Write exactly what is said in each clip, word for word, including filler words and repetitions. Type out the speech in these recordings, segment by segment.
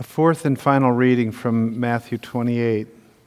A fourth and final reading from Matthew twenty-eight.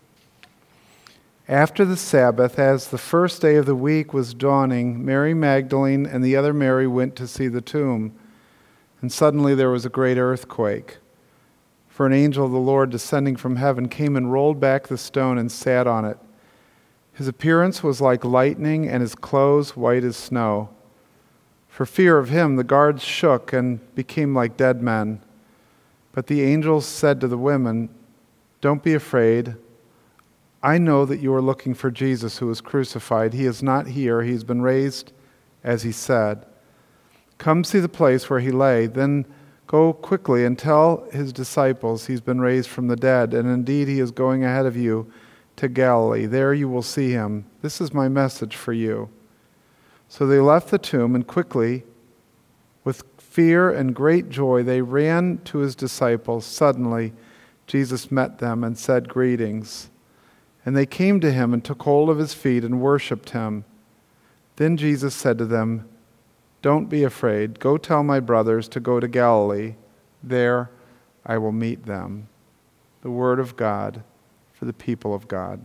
After the Sabbath, as the first day of the week was dawning, Mary Magdalene and the other Mary went to see the tomb. And suddenly there was a great earthquake. For an angel of the Lord descending from heaven came and rolled back the stone and sat on it. His appearance was like lightning and his clothes white as snow. For fear of him, the guards shook and became like dead men. But the angel said to the women, "Don't be afraid. I know that you are looking for Jesus who was crucified. He is not here. He has been raised, as he said. Come see the place where he lay. Then go quickly and tell his disciples he's been raised from the dead, and indeed he is going ahead of you to Galilee. There you will see him. This is my message for you." So they left the tomb, and quickly, with fear and great joy, they ran to his disciples. Suddenly, Jesus met them and said, "Greetings." And they came to him and took hold of his feet and worshipped him. Then Jesus said to them, "Don't be afraid. Go tell my brothers to go to Galilee. There I will meet them." The word of God for the people of God.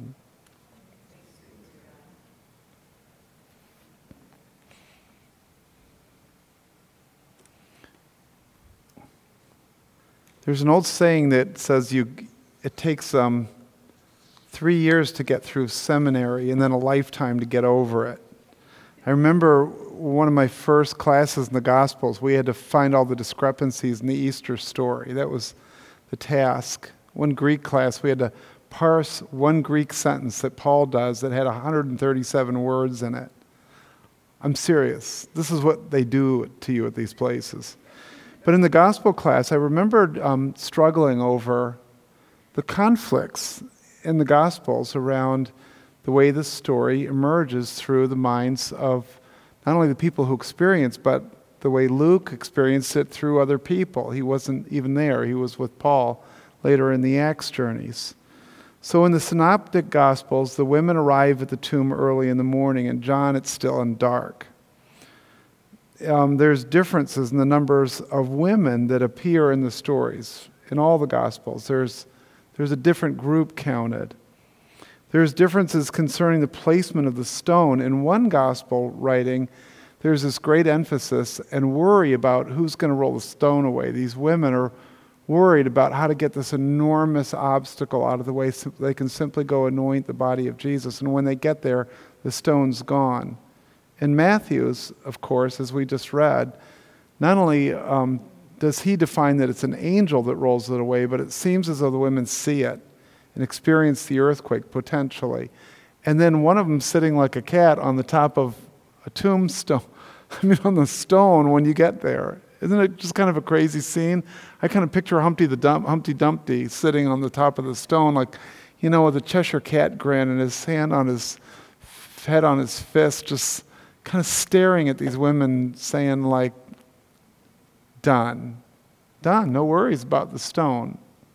There's an old saying that says you it takes um, three years to get through seminary and then a lifetime to get over it. I remember one of my first classes in the Gospels, we had to find all the discrepancies in the Easter story. That was the task. One Greek class, we had to parse one Greek sentence that Paul does that had one hundred thirty-seven words in it. I'm serious. This is what they do to you at these places. But in the gospel class, I remembered um, struggling over the conflicts in the Gospels around the way this story emerges through the minds of not only the people who experience, but the way Luke experienced it through other people. He wasn't even there. He was with Paul later in the Acts journeys. So in the Synoptic Gospels, the women arrive at the tomb early in the morning. In John, it's still in dark. Um, there's differences in the numbers of women that appear in the stories. In all the Gospels, there's there's a different group counted. There's differences concerning the placement of the stone. In one Gospel writing, there's this great emphasis and worry about who's going to roll the stone away. These women are worried about how to get this enormous obstacle out of the way so they can simply go anoint the body of Jesus. And when they get there, the stone's gone. In Matthew's, of course, as we just read, not only um, does he define that it's an angel that rolls it away, but it seems as though the women see it and experience the earthquake potentially. And then one of them sitting like a cat on the top of a tombstone, I mean on the stone when you get there. Isn't it just kind of a crazy scene? I kind of picture Humpty the Dump, Humpty Dumpty sitting on the top of the stone like, you know, with a Cheshire Cat grin and his hand on his head on his fist, just kind of staring at these women saying like, done. Done. No worries about the stone.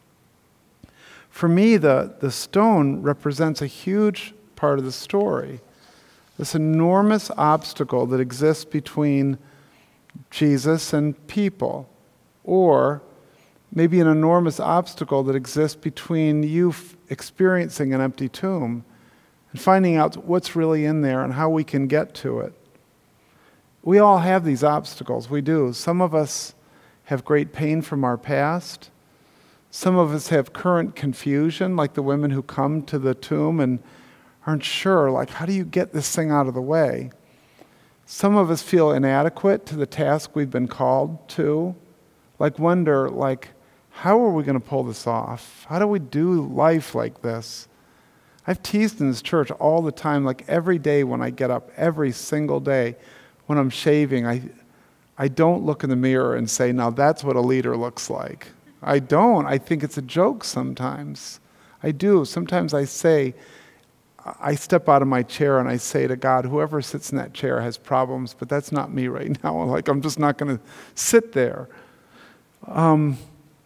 For me, the, the stone represents a huge part of the story. This enormous obstacle that exists between Jesus and people, or maybe an enormous obstacle that exists between you f- experiencing an empty tomb and finding out what's really in there and how we can get to it. We all have these obstacles. We do. Some of us have great pain from our past. Some of us have current confusion, like the women who come to the tomb and aren't sure, like, how do you get this thing out of the way? Some of us feel inadequate to the task we've been called to, like wonder, like, how are we going to pull this off? How do we do life like this? I've teased in this church all the time, like every day when I get up, every single day when I'm shaving, I I don't look in the mirror and say, now that's what a leader looks like. I don't. I think it's a joke sometimes. I do. Sometimes I say, I step out of my chair and I say to God, whoever sits in that chair has problems, but that's not me right now. Like, I'm just not going to sit there. Um,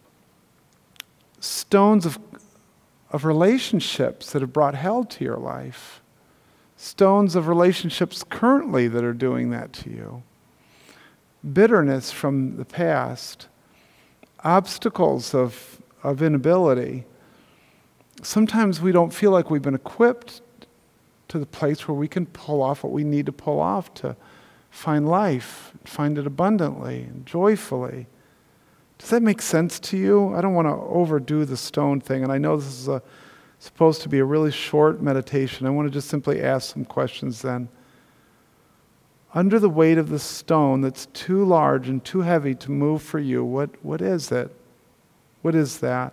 stones of, of relationships that have brought hell to your life. Stones of relationships currently that are doing that to you. Bitterness from the past. Obstacles of, of inability. Sometimes we don't feel like we've been equipped to the place where we can pull off what we need to pull off to find life, find it abundantly and joyfully. Does that make sense to you? I don't want to overdo the stone thing, and I know this is a, supposed to be a really short meditation. I want to just simply ask some questions then. Under the weight of the stone that's too large and too heavy to move for you, what, what is it? What is that?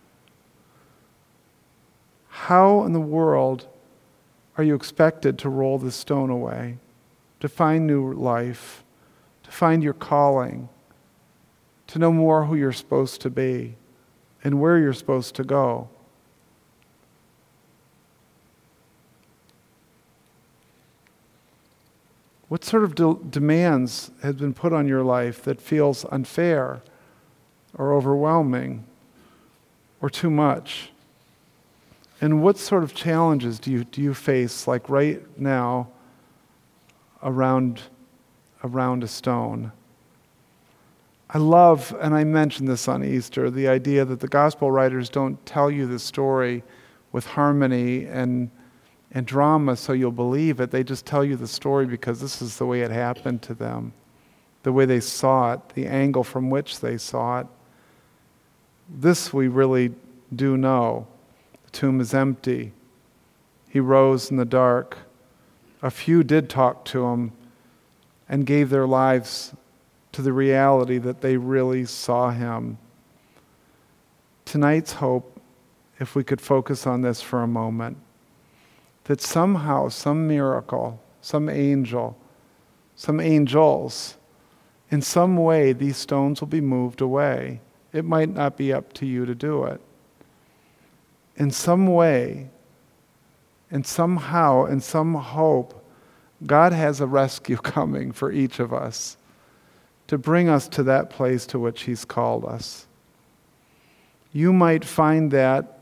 How in the world are you expected to roll this stone away, to find new life, to find your calling, to know more who you're supposed to be and where you're supposed to go? What sort of de- demands have been put on your life that feels unfair or overwhelming or too much? And what sort of challenges do you do you face, like right now, around around a stone? I love, and I mentioned this on Easter, the idea that the gospel writers don't tell you the story with harmony and and drama so you'll believe it. They just tell you the story because this is the way it happened to them, the way they saw it, the angle from which they saw it. This we really do know. The tomb is empty. He rose in the dark. A few did talk to him and gave their lives to the reality that they really saw him. Tonight's hope, if we could focus on this for a moment, that somehow, some miracle, some angel, some angels, in some way these stones will be moved away. It might not be up to you to do it. In some way, and somehow, in some hope, God has a rescue coming for each of us to bring us to that place to which He's called us. You might find that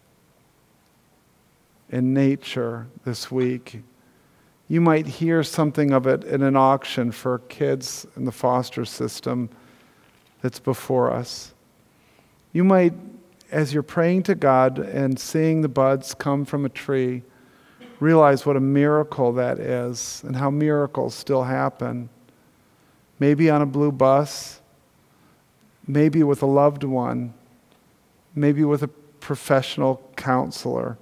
in nature this week. You might hear something of it in an auction for kids in the foster system that's before us. You might, as you're praying to God and seeing the buds come from a tree, realize what a miracle that is and how miracles still happen. Maybe on a blue bus, maybe with a loved one, maybe with a professional counselor.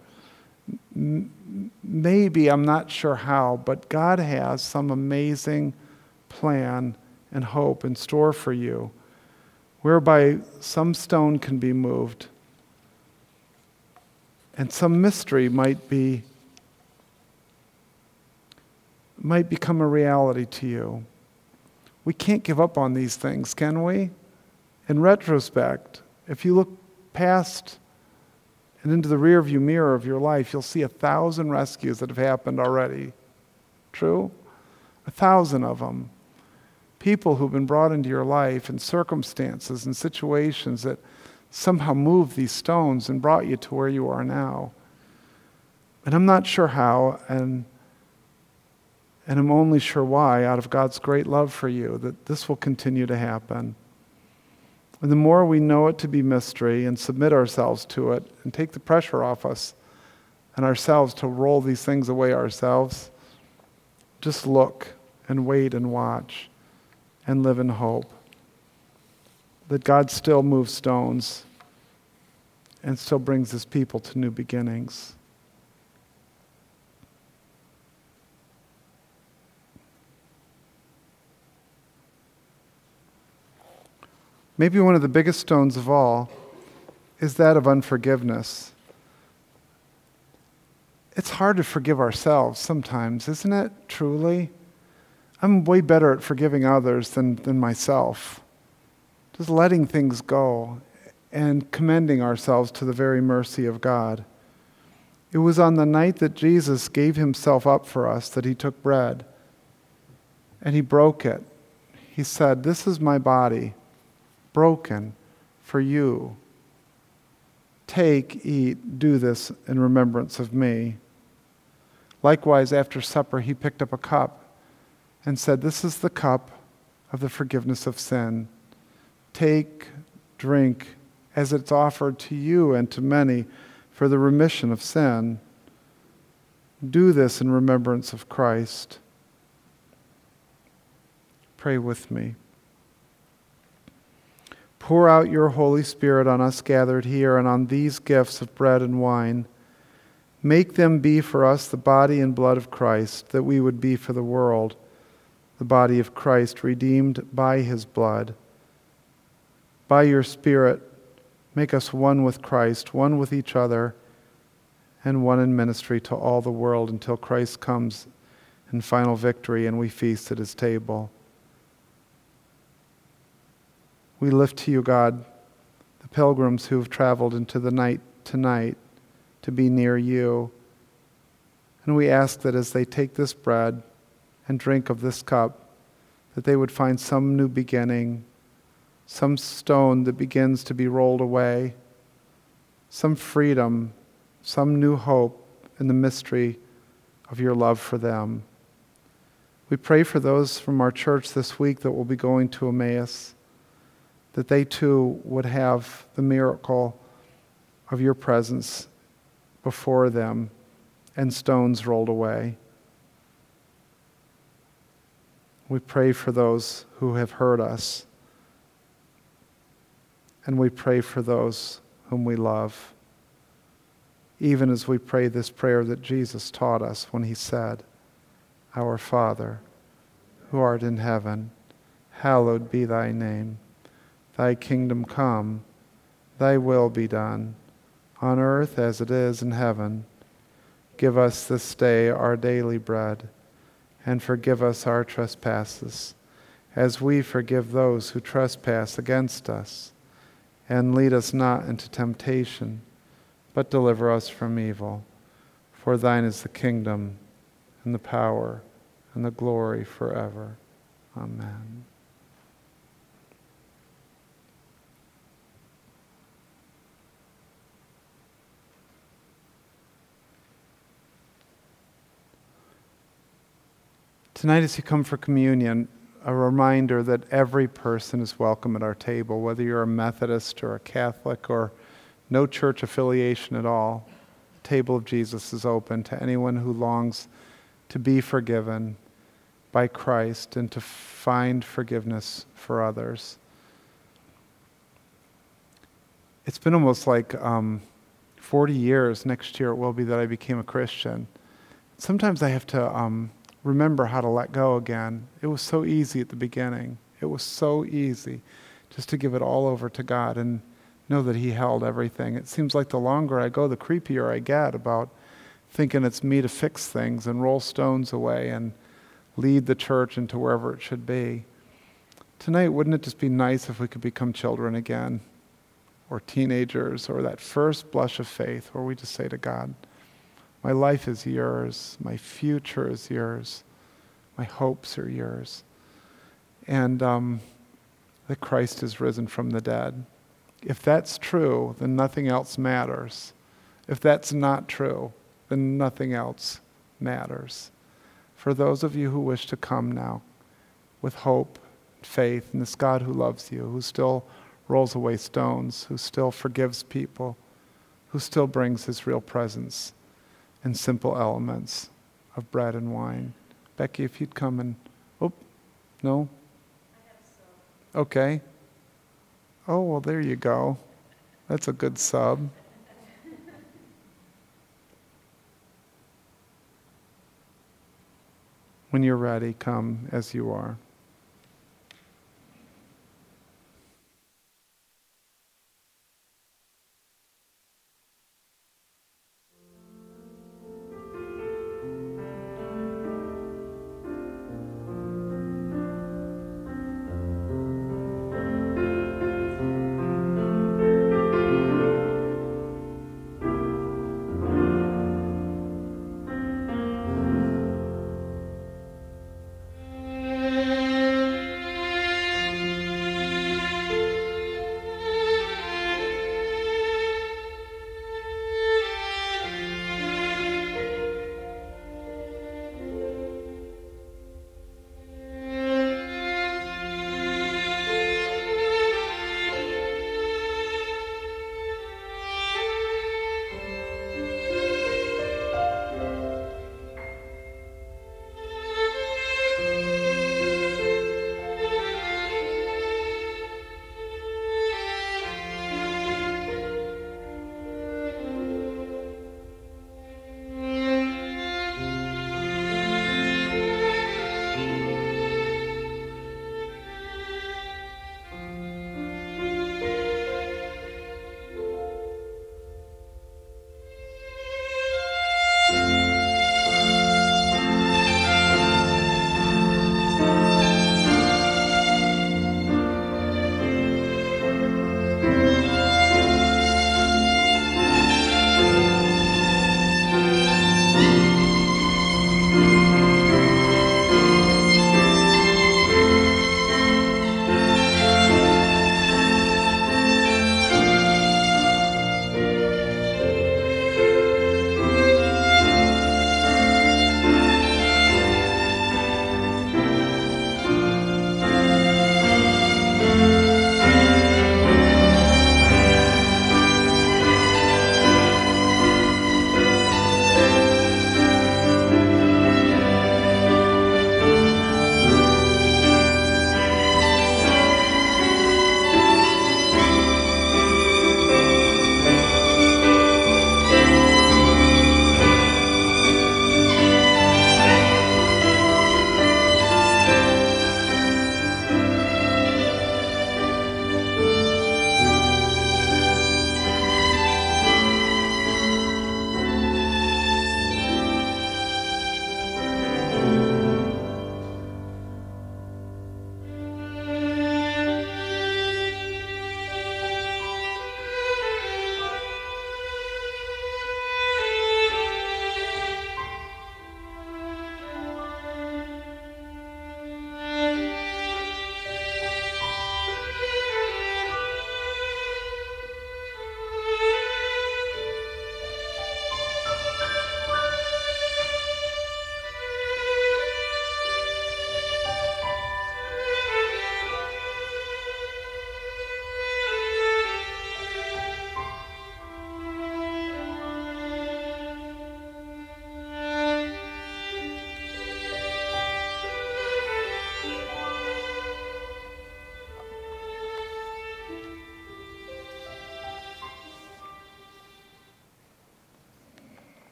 Maybe, I'm not sure how, but God has some amazing plan and hope in store for you, whereby some stone can be moved and some mystery might be might become a reality to you. We can't give up on these things, can we? In retrospect, if you look past and into the rearview mirror of your life, you'll see a thousand rescues that have happened already. True? A thousand of them. People who've been brought into your life and circumstances and situations that somehow moved these stones and brought you to where you are now. And I'm not sure how, and and I'm only sure why, out of God's great love for you, that this will continue to happen. And the more we know it to be mystery and submit ourselves to it and take the pressure off us and ourselves to roll these things away ourselves, just look and wait and watch and live in hope that God still moves stones and still brings His people to new beginnings. Maybe one of the biggest stones of all is that of unforgiveness. It's hard to forgive ourselves sometimes, isn't it? Truly. I'm way better at forgiving others than, than myself. Just letting things go and commending ourselves to the very mercy of God. It was on the night that Jesus gave Himself up for us that He took bread and He broke it. He said, "This is my body, broken for you. Take, eat, do this in remembrance of me." Likewise, after supper, He picked up a cup and said, "This is the cup of the forgiveness of sin. Take, drink, as it's offered to you and to many for the remission of sin. Do this in remembrance of Christ. Pray with me. Pour out your Holy Spirit on us gathered here and on these gifts of bread and wine. Make them be for us the body and blood of Christ, that we would be for the world the body of Christ, redeemed by his blood. By your Spirit, make us one with Christ, one with each other, and one in ministry to all the world until Christ comes in final victory and we feast at his table. We lift to you, God, the pilgrims who have traveled into the night tonight to be near you. And we ask that as they take this bread and drink of this cup, that they would find some new beginning, some stone that begins to be rolled away, some freedom, some new hope in the mystery of your love for them. We pray for those from our church this week that will be going to Emmaus, that they too would have the miracle of your presence before them and stones rolled away. We pray for those who have heard us, and we pray for those whom we love, even as we pray this prayer that Jesus taught us when he said, Our Father, who art in heaven, hallowed be thy name. Thy kingdom come, thy will be done, on earth as it is in heaven. Give us this day our daily bread, and forgive us our trespasses, as we forgive those who trespass against us. And lead us not into temptation, but deliver us from evil. For thine is the kingdom, and the power, and the glory forever. Amen. Tonight as you come for communion, a reminder that every person is welcome at our table, whether you're a Methodist or a Catholic or no church affiliation at all. The table of Jesus is open to anyone who longs to be forgiven by Christ and to find forgiveness for others. It's been almost like um, forty years, next year it will be, that I became a Christian. Sometimes I have to um, remember how to let go again. It was so easy at the beginning. It was so easy just to give it all over to God and know that he held everything. It seems like the longer I go, the creepier I get about thinking it's me to fix things and roll stones away and lead the church into wherever it should be. Tonight, wouldn't it just be nice if we could become children again, or teenagers, or that first blush of faith where we just say to God, my life is yours, my future is yours, my hopes are yours, and um, that Christ is risen from the dead. If that's true, then nothing else matters. If that's not true, then nothing else matters. For those of you who wish to come now with hope, faith in this God who loves you, who still rolls away stones, who still forgives people, who still brings his real presence in simple elements of bread and wine. Becky, if you'd come and, oh, no? I have some. Okay. Oh, well, there you go. That's a good sub. When you're ready, come as you are.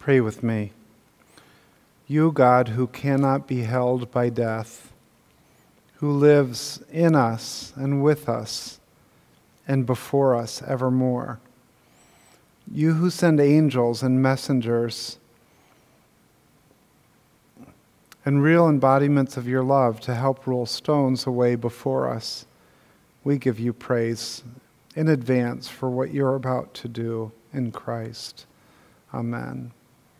Pray with me. You, God, who cannot be held by death, who lives in us and with us and before us evermore, you who send angels and messengers and real embodiments of your love to help roll stones away before us, we give you praise in advance for what you're about to do in Christ. Amen.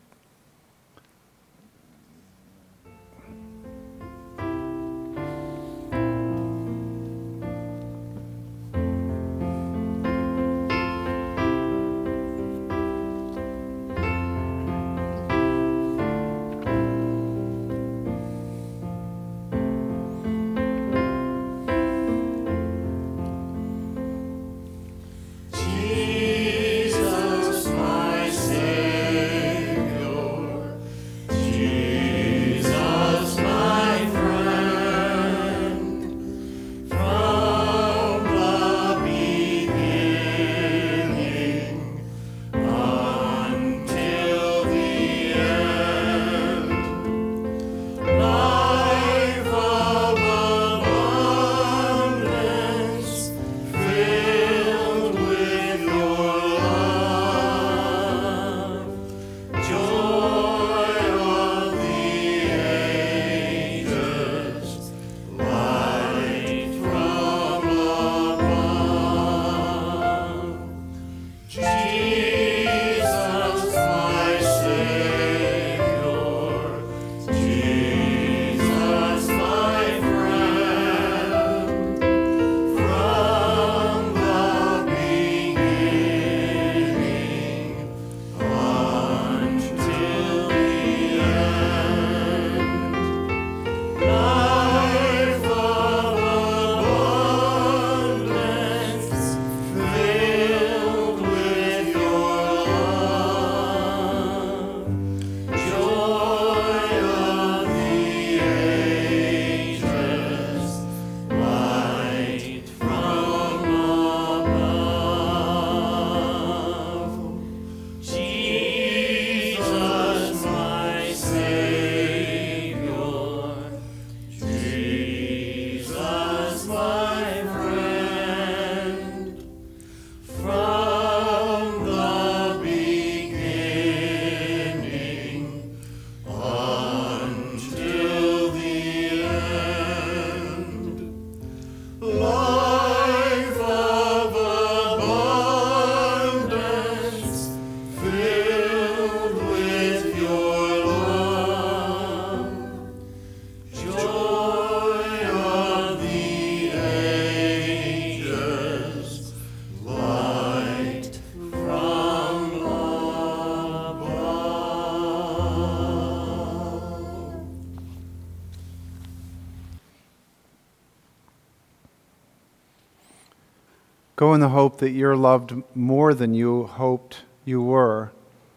Go in the hope that you're loved more than you hoped you were.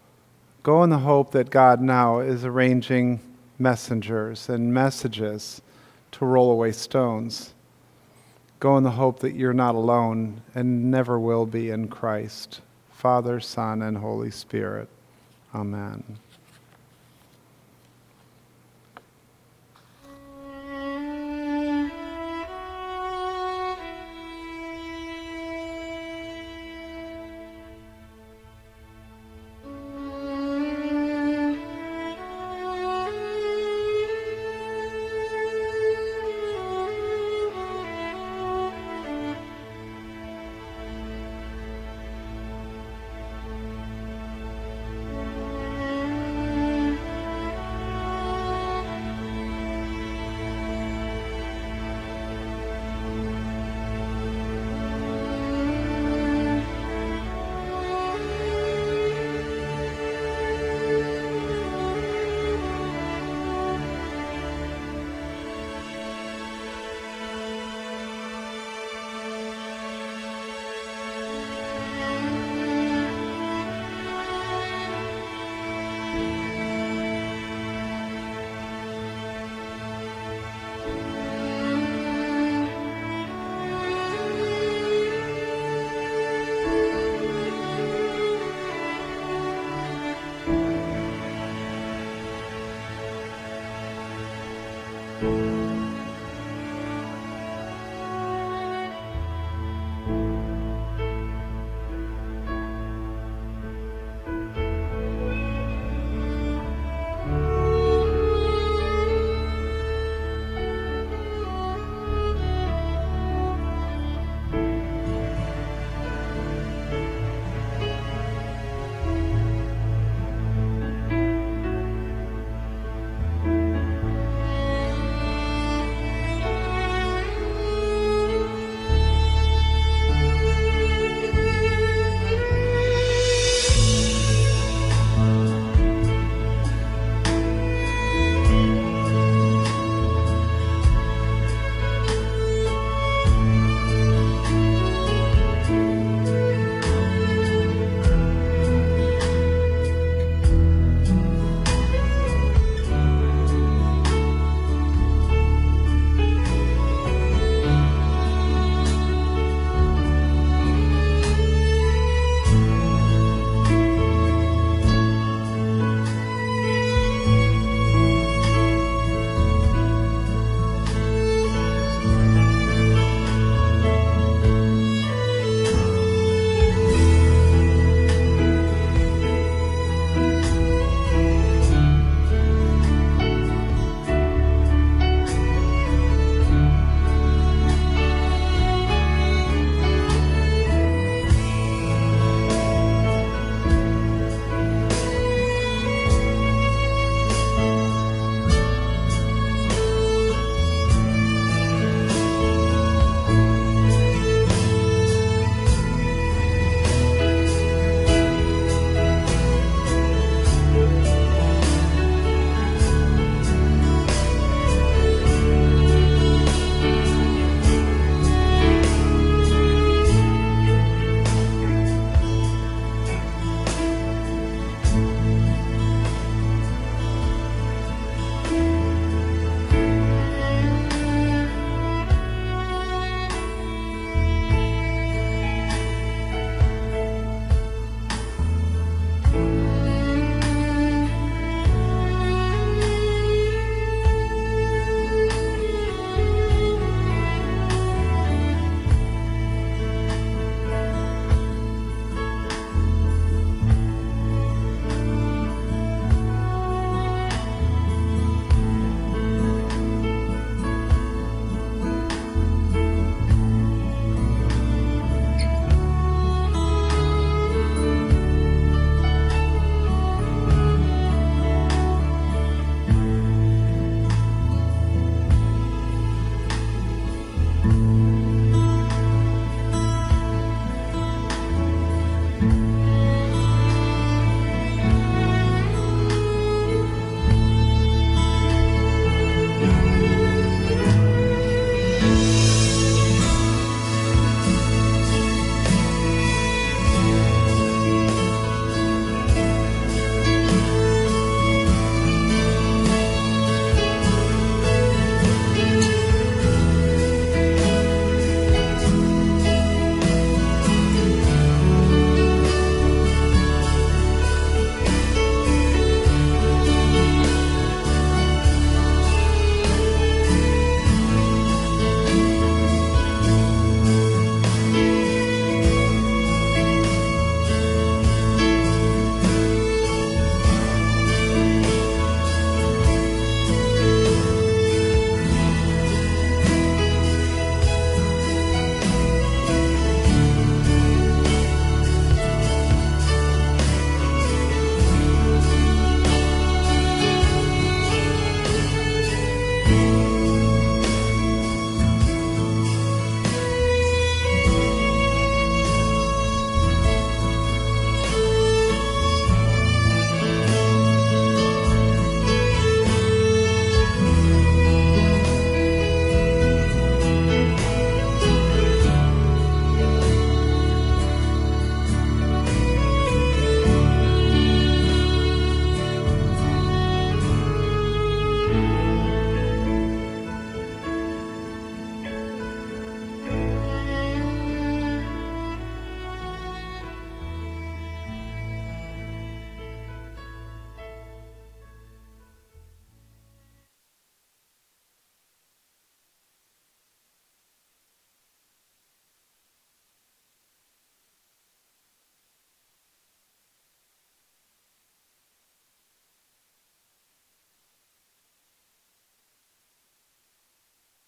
Go in the hope that God now is arranging messengers and messages to roll away stones. Go in the hope that you're not alone and never will be in Christ, Father, Son, and Holy Spirit. Amen.